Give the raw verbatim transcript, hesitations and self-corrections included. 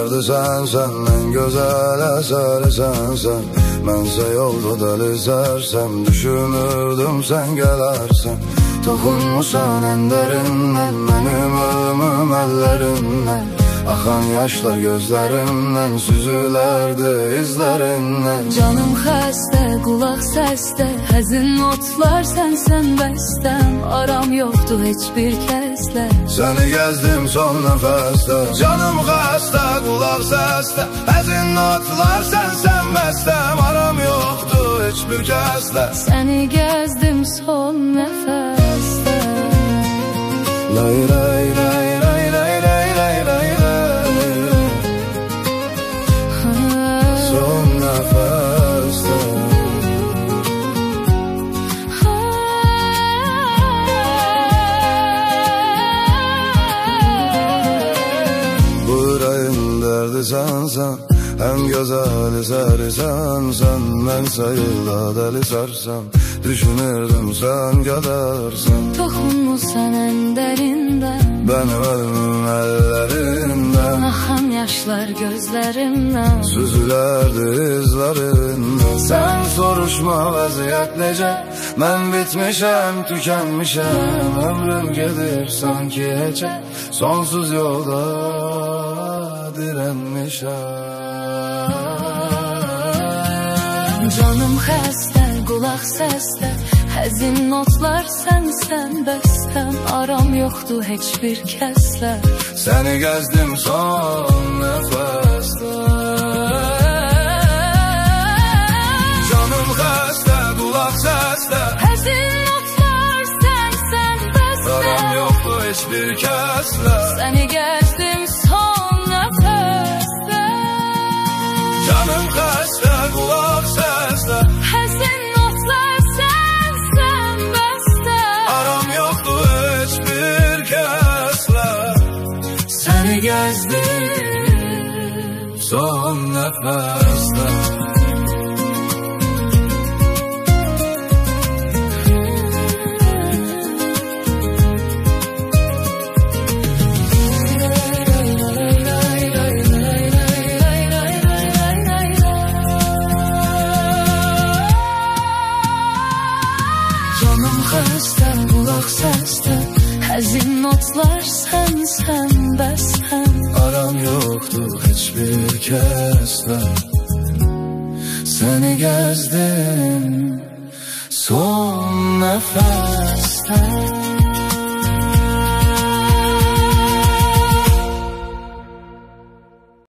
derdi sen sen, en güzel eseri sen sen. Mənsə yolda deli sərsəm, düşünürdüm sen gelersen. Toxunmusan en derinden, benim ölümüm ellerinden. Axan yaşlar gözlerimden, süzülerdi izlerinden. Canım xəstə, qulaq səsdə, həzin notlar sənsən bəstəm. Aram yoxdur heç bir kəslə, səni gəzdim son nəfəsdə. Canım xəstə, qulaq səsdə, həzin notlar sənsən bəstəm. Aram yoxdur heç bir kəslə, səni gəzdim son nəfəsdə. Lay lay lay lay lay lay lay lay lay. Son nəfəsdə. Bu ürəyin dərdi sənsən, en güzel eseri sensen. Ben sayılda deli sarsam, düşünürdüm sen gelersen. Toxunmusan en derinden, benim ölümüm ellerinden. Axan yaşlar gözlerimden, süzülerdi izlerinden. Sen soruşma vaziyet nece, ben bitmişem tükenmişem. Ömrüm gelir sanki hece, sonsuz yolda direnmişem. Canım xəstə, qulaq səsdə, həzin notlar sənsən bəstəm. Aram yoxdur heç bir kəslə, səni gəzdim son nəfəsdə. Canım xəstə, qulaq səsdə, həzin notlar sənsən bəstəm. aram yoxdur heç bir kəslə, səni gəzdim son nəfəsdə. canım xəstə, qulaq səsdə, həzin notlar sənsən bəstəm. aram yoxdur heç bir kəslə, səni gəzdim son nəfəsdə. Canım xəstə, qulaq səsdə, həzin notlar sənsən bəstəm. Aram yoxdur heç bir kəslə, səni gəzdim son nəfəsdə.